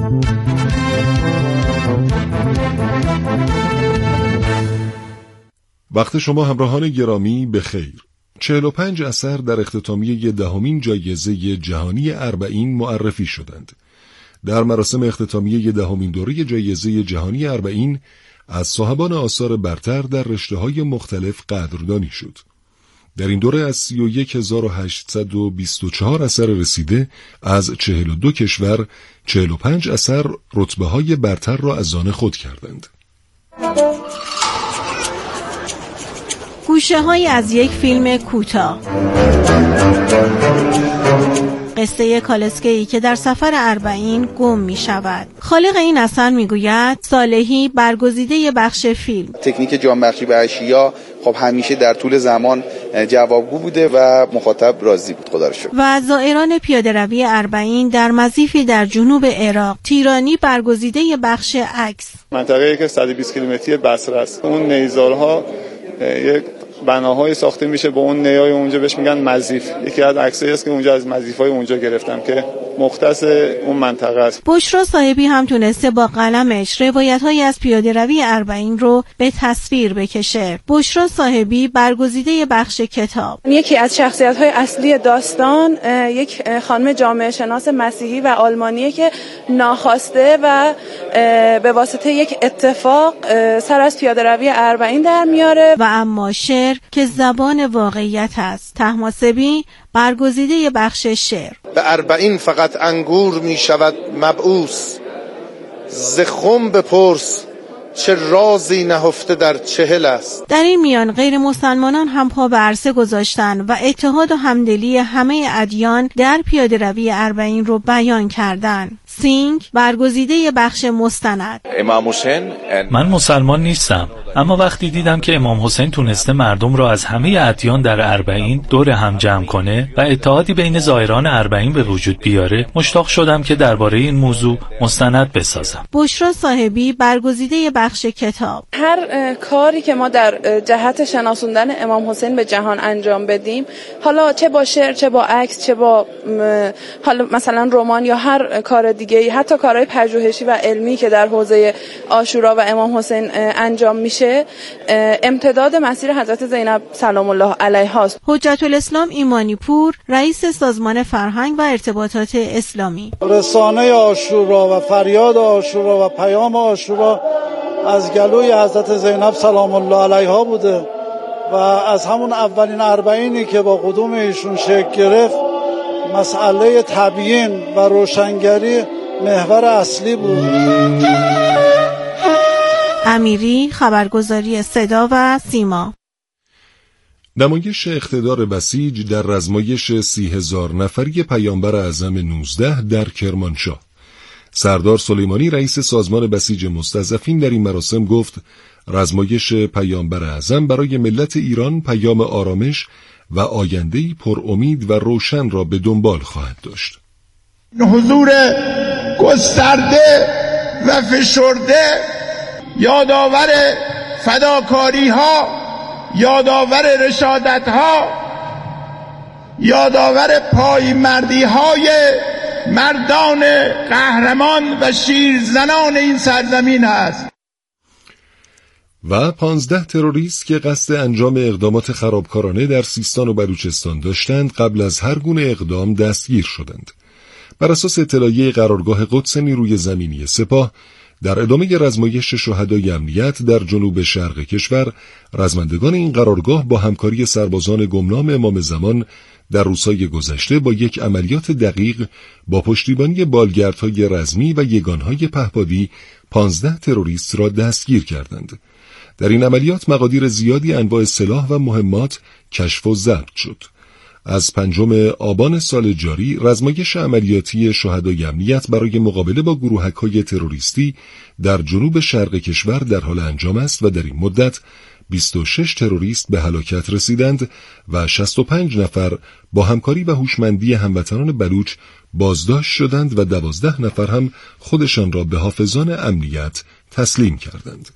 وقت شما همراهان گرامی بخیر. 45 اثر در اختتامیه 10مین جایزه جهانی اربعین معرفی شدند. در مراسم اختتامیه 10مین دوره جایزه جهانی اربعین از صاحبان آثار برتر در رشته‌های مختلف قدردانی شد. در این دوره از 31824 اثر رسیده از 42 کشور 45 اثر رتبه‌های برتر را از آن خود کردند. گوشه‌هایی از یک فیلم کوتاه. قصه کالسکه‌ای که در سفر اربعین گم می شود. خالق این اثر می گوید صالحی برگزیده بخش فیلم. تکنیک جانبخشی به اشیا خب همیشه در طول زمان جوابگو بوده و مخاطب راضی بود، خدا رو شکر. و زائران پیاده روی اربعین در مضیفی در جنوب عراق تیرانی برگزیده بخش عکس. منطقه‌ای که 120 کیلومتری بصره است. اون نیزارها یک بناهای ساخته میشه با اون نیای اونجا، بهش میگن مضیف. یکی از عکسایی است که اونجا از مضیفای اونجا گرفتم که مختص اون منطقه است. بشرا صاحبی هم تونسته با قلمش روایت‌هایی از پیاده روی اربعین رو به تصویر بکشه. بشرا صاحبی برگزیده بخش کتاب. یکی از شخصیت‌های اصلی داستان یک خانم جامعه شناس مسیحی و آلمانیه که ناخواسته و به واسطه یک اتفاق سر از پیاده روی اربعین در میاره. و اما شعر که زبان واقعیت است. طهماسبی برگزیده بخش شعر. به اربعین فقط انگور می شود مبعوث، ز خم بپرس چه رازی نهفته در چهل است. در این میان غیر مسلمانان هم پا به عرصه گذاشتن و اتحاد و همدلی همه ادیان در پیاده روی اربعین رو بیان کردن. سینگ برگزیده بخش مستند. امام حسین من مسلمان نیستم، اما وقتی دیدم که امام حسین تونسته مردم را از همه ادیان در اربعین دور هم جمع کنه و اتحادی بین زائران اربعین به وجود بیاره، مشتاق شدم که درباره این موضوع مستند بسازم. بشرا صاحبی برگزیده بخش کتاب. هر کاری که ما در جهت شناسوندن امام حسین به جهان انجام بدیم، حالا چه با شعر، چه با عکس، چه با حالا مثلا رمان یا هر کار دیگه، حتی کارهای پژوهشی و علمی که در حوزه عاشورا و امام حسین انجام میشه، امتداد مسیر حضرت زینب سلام الله علیها است. حجت الاسلام ایمانی پور، رئیس سازمان فرهنگ و ارتباطات اسلامی. رسانه عاشورا و فریاد عاشورا و پیام عاشورا از گلوی حضرت زینب سلام الله علیها بوده و از همون اولین اربعینی که با قدوم ایشون شکل گرفت، مسئله تبیین و روشنگری محور اصلی بود. امیری، خبرگزاری صدا و سیما. نمایش اقتدار بسیج در رزمایش 30,000 نفری پیامبر اعظم 19 در کرمانشاه. سردار سلیمانی رئیس سازمان بسیج مستضعفین در این مراسم گفت رزمایش پیامبر اعظم برای ملت ایران پیام آرامش و آینده‌ای پر امید و روشن را به دنبال خواهد داشت. حضور گسترده و فشرده یادآور فداکاری ها، یادآور رشادت ها، یادآور پایمردی های مردان قهرمان و شیرزنان این سرزمین است. و 15 تروریست که قصد انجام اقدامات خرابکارانه در سیستان و بلوچستان داشتند قبل از هر گونه اقدام دستگیر شدند. بر اساس اطلاعیه قرارگاه قدس نیروی زمینی سپاه، در ادامه رزمایش شهدای امنیت در جنوب شرق کشور، رزمندگان این قرارگاه با همکاری سربازان گمنام امام زمان در روزهای گذشته با یک عملیات دقیق با پشتیبانی بالگردهای رزمی و یگانهای پهپادی 15 تروریست را دستگیر کردند. در این عملیات مقادیر زیادی انواع سلاح و مهمات کشف و ضبط شد. از 5 آبان سال جاری رزمایش عملیاتی شهدای امنیت برای مقابله با گروهک‌های تروریستی در جنوب شرق کشور در حال انجام است و در این مدت 26 تروریست به هلاکت رسیدند و 65 نفر با همکاری و هوشمندی هموطنان بلوچ بازداشت شدند و 12 نفر هم خودشان را به حافظان امنیت تسلیم کردند.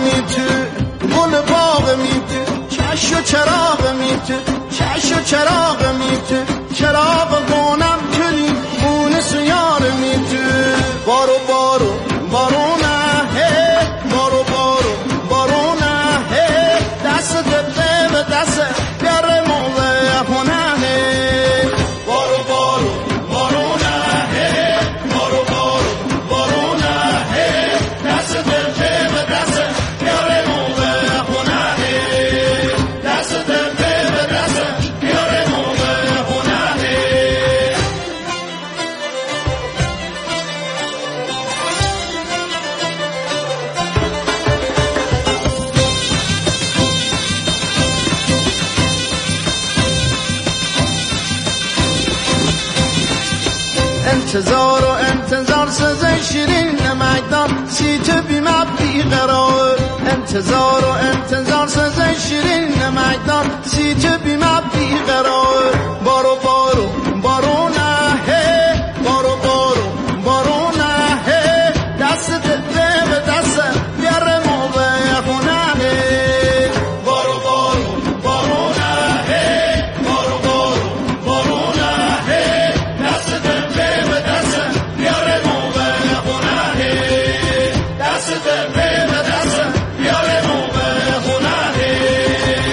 میتو گل باغ میتو چش و چراغ میتو چش و چراغ میتو چراغ گونم کلی خون سیار میتو بارو بارو بارونه هی بارو بارو بارونه هی دست دبه به دست بیاره موله خونه هی بارو بارو بارونه هی بارو بارو بارونه هی دست دبه به دست بیاره موله خونه هی دست دبه به دست بیاره موله خونه هی انتظار و انتظار سزه شیرین نمکدان سیت بیمت بیقرار انتظار و انتظار سزه شیرین نمکدان سیت بیمت بیقرار بارو بارو بارو نه هی بارو بارو بارو نه هی دست دبه به دست بیاره موله خونه هی بارو بارو بارو نه هی بارو بارو بارو نه هی دست دبه به دست بیاره موله خونه هی دست دبه به دست بیاره موله خونه هی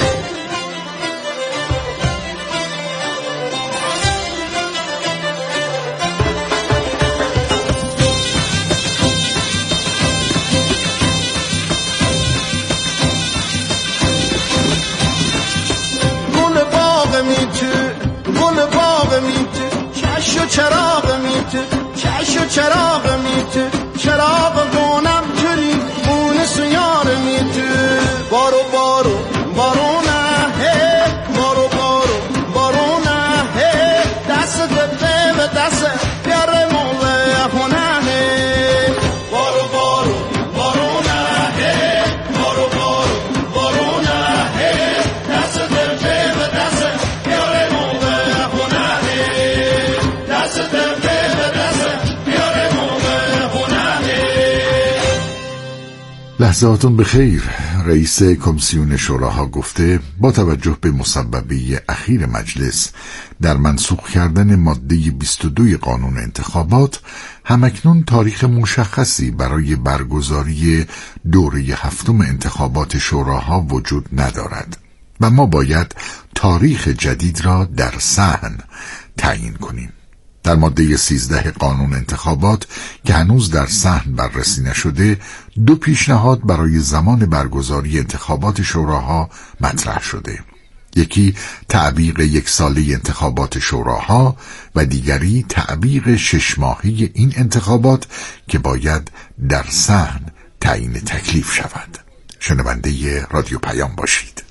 گل باغ میتو گل باغ میتو چش و چراغ میتو چش و چراغ میتو چراغ گونم کلی خون سیار میتو بارو بارو بارو نه هی بارو بارو بارو نه هی دست دبه به دست بیاره موله خونه هی بارو بارو بارو نه هی بارو بارو بارو نه هی دست دبه به دست بیاره موله خونه هی دست دبه به دست بیاره موله خونه هی لحظاتون بخیر. رئیس کمیسیون شوراها گفته با توجه به مسببه اخیر مجلس در منسوخ کردن ماده 22 قانون انتخابات همکنون تاریخ مشخصی برای برگزاری دوره هفتم انتخابات شوراها وجود ندارد و ما باید تاریخ جدید را در صحن تعیین کنیم. در ماده 13 قانون انتخابات که هنوز در صحن بررسی نشده، دو پیشنهاد برای زمان برگزاری انتخابات شوراها مطرح شده. یکی تعبیق 1 ساله انتخابات شوراها و دیگری تعبیق 6 ماهه این انتخابات که باید در صحن تعیین تکلیف شود. شنونده رادیو پیام باشید.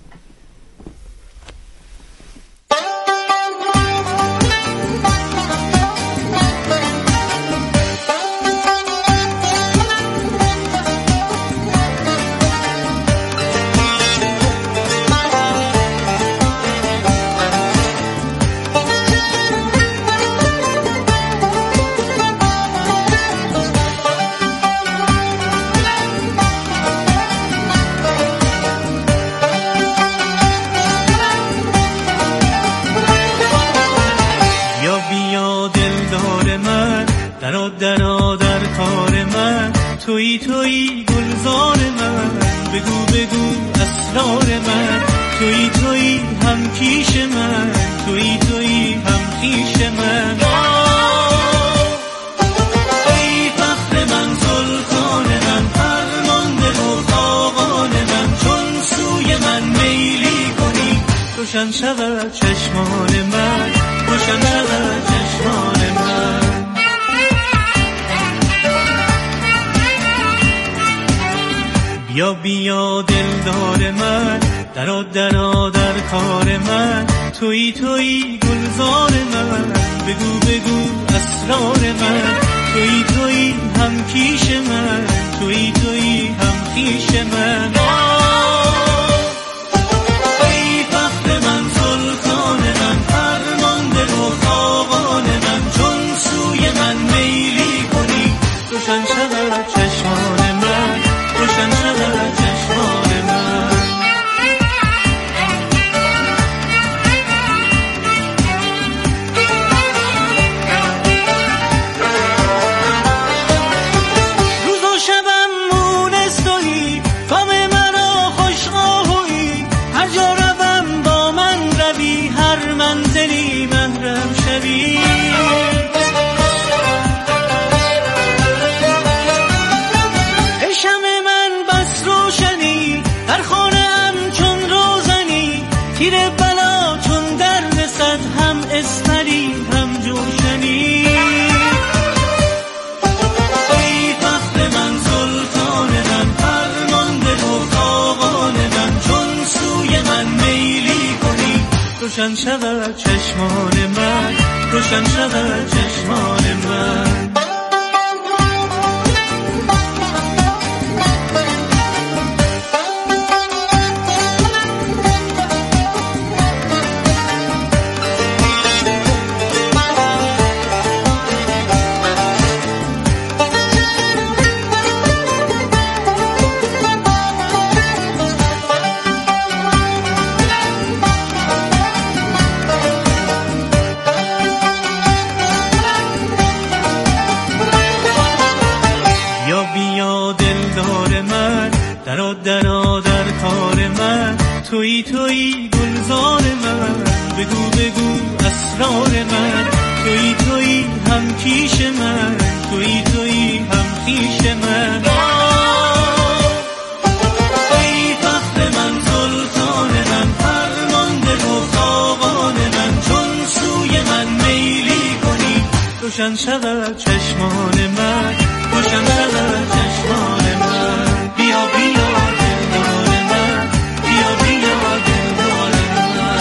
در کار من تویی تویی گلزار من بگو بگو اسرار من تویی تویی هم کیش من تویی تویی هم کیش من ای فخر من زلفان من فرمانده و خاقان من چون سوی من میلی کنی روشن شود چشمان من روشن شود چشمان من بیا بیا دلدار من درا در کار من تویی تویی گلزار من بگو بگو اسرار من تویی تویی هم کیش من تویی تویی هم کیش من ای فخر من زلفان من فرمانده و خاقان من چون سوی من میلی کنی روشن شود چشمان من روشن شود چشمان من. روز و شبم مونس تویی، کام منو خوش آهویی، هر جا روم با من روی، هر منزلی محرم شوی. ای شمع من بس روشنی، در خانه ام چون روزنی، تیر بلا چون در رسد، هم اسپری هم جوشنی. ای فخر من سلطان من، فرمانده و خاقان من، چون سوی من میلی کنی، روشن شود چشمان من، روشن شود چشمان من. تویی تویی گلزار من، بگو بگو اسرار من، تویی تویی هم کیش من، تویی تویی هم خویش من. ای فخر من سلطان من، فرمانده و خاقان من، چون سوی من میلی کنی، روشن شود چشمان من، روشن شود چشمان من. بیا بیا دلدار من، بیا بیا دلدار من.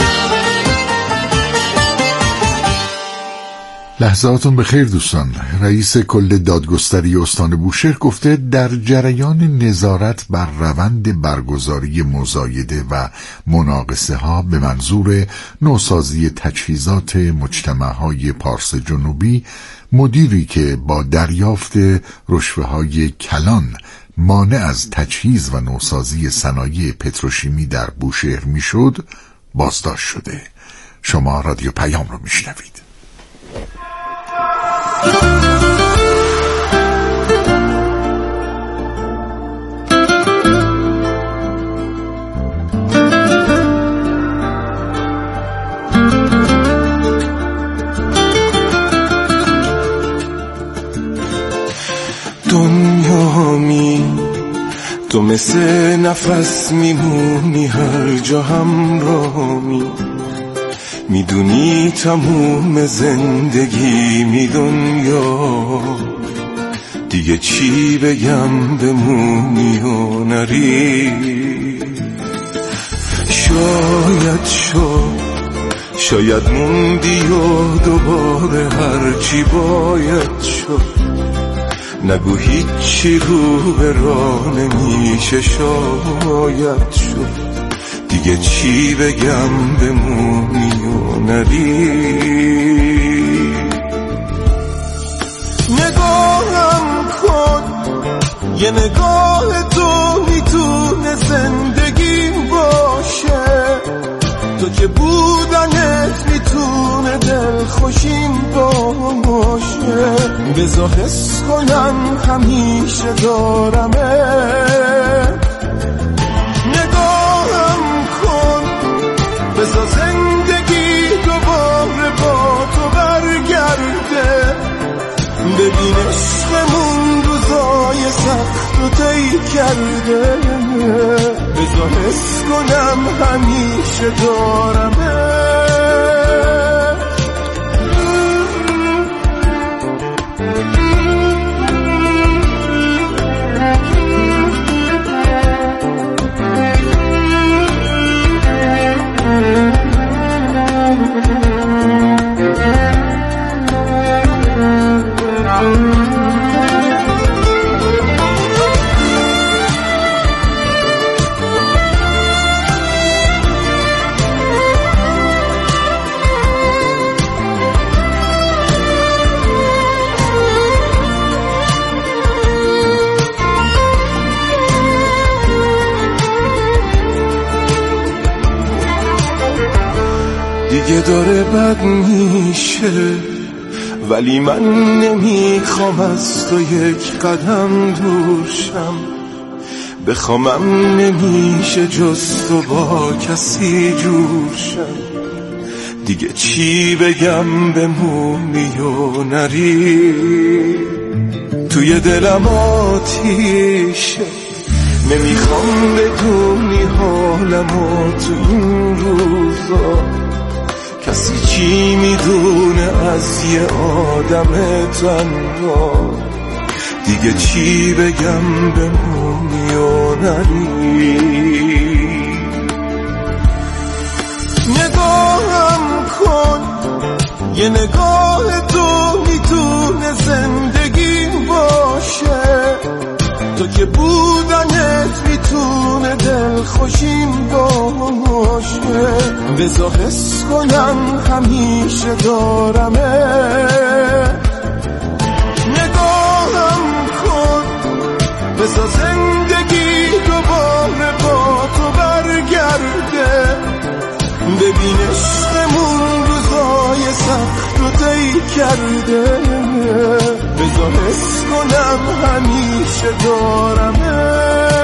لحظاتون بخیر دوستان. رئیس کل دادگستری استان بوشهر گفته در جریان نظارت بر روند برگزاری مزایده و مناقصه ها به منظور نوسازی تجهیزات مجتمعهای پارس جنوبی، مدیری که با دریافت رشوه‌های کلان مانع از تجهیز و نوسازی صنایع پتروشیمی در بوشهر میشد بازداشت شده. شما رادیو پیام رو میشنوید. تو مثل نفس میمونی هر جا همراهمی، میدونی تموم زندگی می دنیا، دیگه چی بگم بمونی و نری. شاید موندی و دوباره هرچی باید شد، نگو هیچی رو به راه نمیشه شاید شد، دیگه چی بگم بمونی و نری. نگاهم کن، یه نگاه تو میتونه زندگیم باشه، تو که بودنت میتونه دلخوشیم باشه. بذار حس کنم همیشه دارمت، نگاهم کن، بذار زندگی دوباره با تو برگرده. ببین عشقمون روزای سخت رو طی کرده، بذار حس کنم همیشه دارمت. دیگه داره بد میشه، ولی من نمیخوام از تو یک قدم دور شم. بخوامم نمیشه جز تو با کسی جور شم. دیگه چی بگم بمونی و نری، توی دلم آتیشه. نمیخوام بدونی حالمو تو این روزا. کسی چی میدونه از یه آدم تنها؟ دیگه چی بگم بمونی و نری. نگاهم کن، یه نگاه تو میتونه زندگی باشه. تو که بودنت میتونه دلخوشیم باشه. بذار حس کنم همیشه دارمه. نگاهم کن، بذار زندگی دوباره با تو برگرده. ببین عشقمون روزای سخت رو طی کرده. بذار حس کنم همیشه دارمه.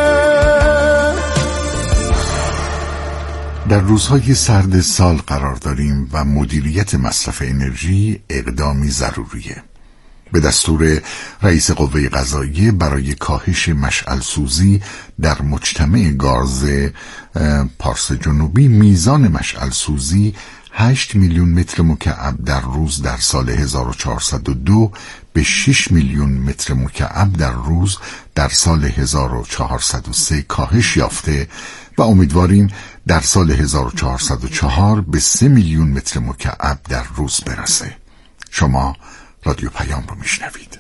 در روزهای سرد سال قرار داریم و مدیریت مصرف انرژی اقدامی ضروریه. به دستور رئیس قوه قضاییه برای کاهش مشعل سوزی در مجتمع گاز پارس جنوبی، میزان مشعل سوزی 8 میلیون متر مکعب در روز در سال 1402 به 6 میلیون متر مکعب در روز در سال 1403 کاهش یافته و امیدواریم در سال 1404 به 3 میلیون متر مکعب در روز برسه. شما رادیو پیام رو میشنوید.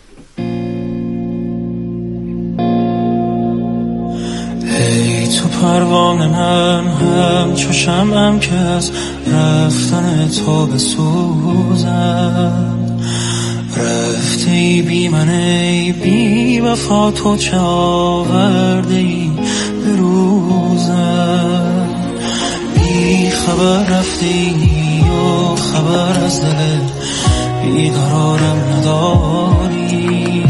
ای تو پروانه من، همچو شمعم که از رفتن تو بسوزم. رفته ای بی من ای بی وفا، تو چه آورده ای به روزم. بی خبر رفته ای و خبر از دل بیقرارم نداری.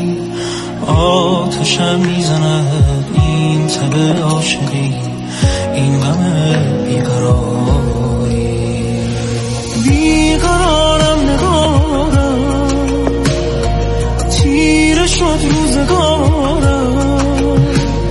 آتشم میزند این تب عاشقی، این غم بیقراری. بیقرارم نگارم، تیره شد روزگارم.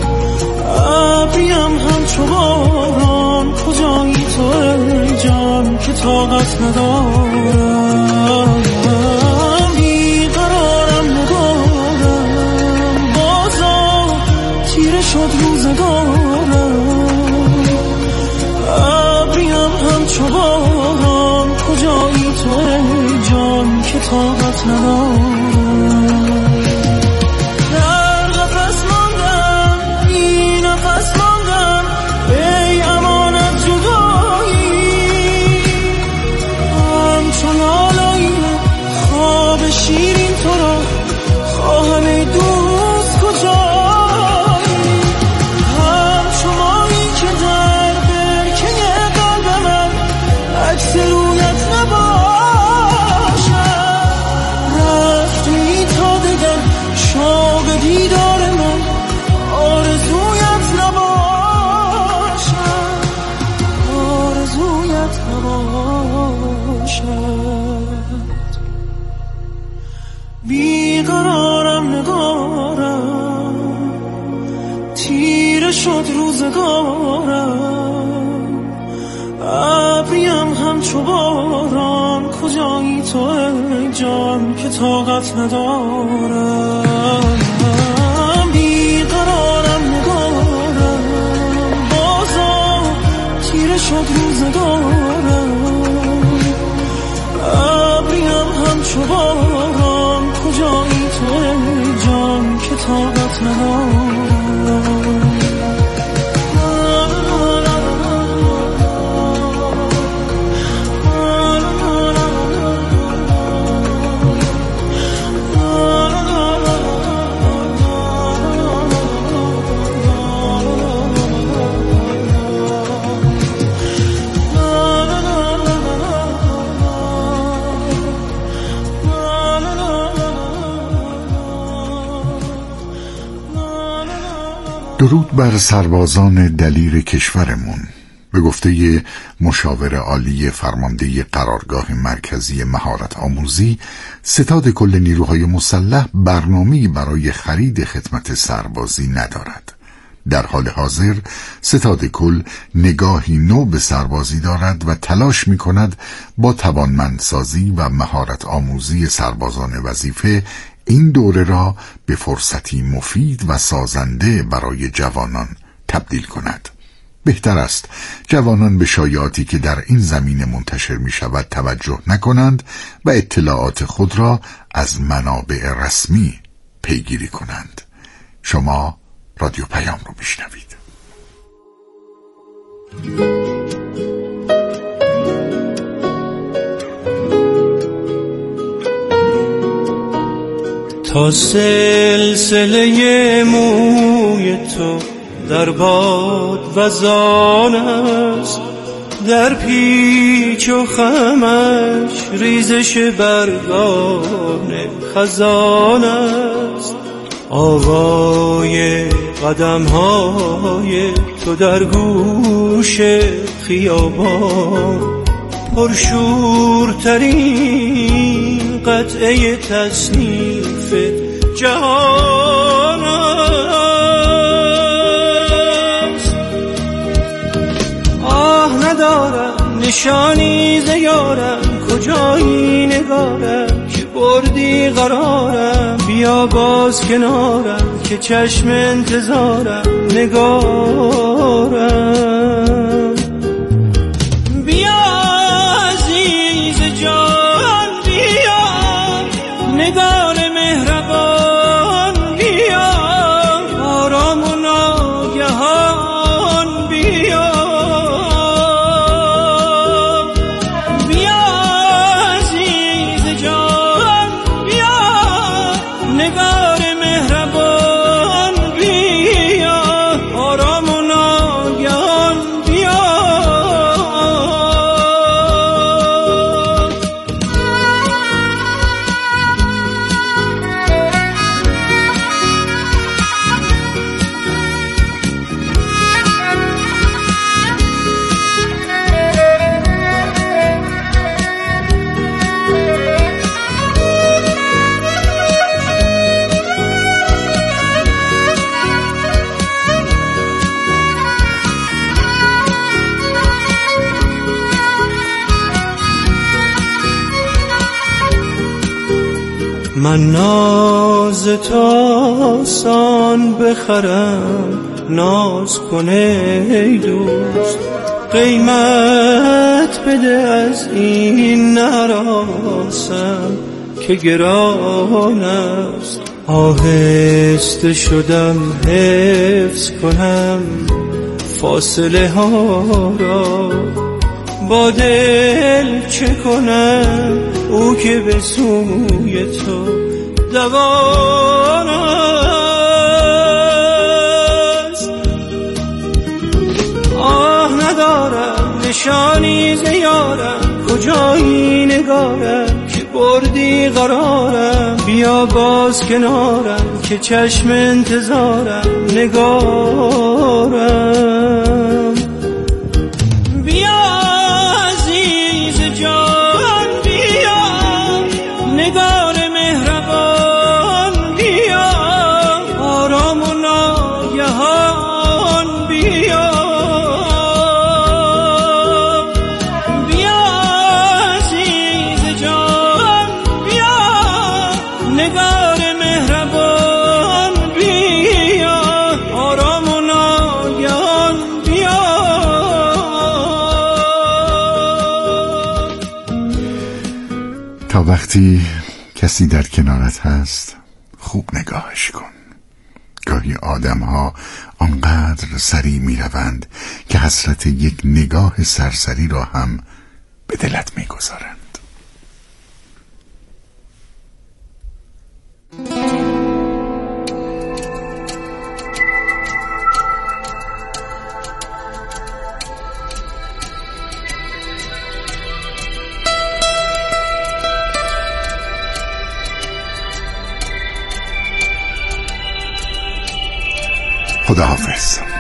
ابریم همچو باران، کجایی تو ای جان که طاقت ندارم. بیقرارم نگارم، بازا تیره شد روزگارم. ابریم همچو باران، کجایی تو ای جان که طاقت ندارم. در قفس ماندم، این نفس ماندم، ای امانت جدایی. همچون آلایی خواب شیرین تو را خواهم ای دوست کجایی. همچون مایی که در برکه قلب من عکس رویت نباشد. رفتی تا دگر شوق دیدار من آرزویت نباشد. آرزویت نباشد. بیقرارم نگارم، تیره شد روزگارم. ابریم همچو باران، کجایی تو ای جان که طاقت ندارم. بیقرارم نگارم، بازا تیره شد روزگارم. ابریم همچو باران، کجایی تو ای جان که طاقت ندارم. درود بر سربازان دلیر کشورمون. به گفته مشاور عالی فرمانده قرارگاه مرکزی مهارت آموزی، ستاد کل نیروهای مسلح برنامه‌ای برای خرید خدمت سربازی ندارد. در حال حاضر ستاد کل نگاهی نو به سربازی دارد و تلاش می کند با توانمندسازی و مهارت آموزی سربازان وظیفه این دوره را به فرصتی مفید و سازنده برای جوانان تبدیل کند. بهتر است جوانان به شایعاتی که در این زمینه منتشر می شود توجه نکنند و اطلاعات خود را از منابع رسمی پیگیری کنند. شما رادیو پیام رو میشنوید. تا سلسله موی تو در باد وزان است، در پیچ و خمش ریزش برگان خزان است. آوای قدم‌های تو در گوش خیابان، پرشورترین قطعه تصنیف جهان است. آه ندارم نشانی ز یارم، کجایی نگارم که بردی قرارم. بیا باز کنارم که چشم انتظارم نگارم. بیا عزیز جان بیا، نگار مهربان بیا، آرام و ناگهان بیا. بیا عزیز جان بیا، نگار مهربان بیا، آرام و ناگهان بیا. من ناز تو آسان بخرم، ناز کنه ای دوست، قیمت بده از این نراسم که گران است. آهسته شدم حفظ کنم فاصله ها را، با دل چه کنم او که به سوی تو دوان است. آه ندارم نشانی ز یارم، کجایی نگارم که بردی قرارم. بیا باز کنارم که چشم انتظارم نگارم. بیا عزیز جان بیا، نگار مهربان بیا، آرام و ناگهان بیا. بیا عزیز جان بیا، نگار مهربان بیا، آرام و ناگهان بیا. تا وقتی کسی در کنارت هست خوب نگاهش کن. گاهی آدم ها آنقدر سریع می روند که حسرت یک نگاه سرسری را هم به دلت می گذارند. خداحافظ.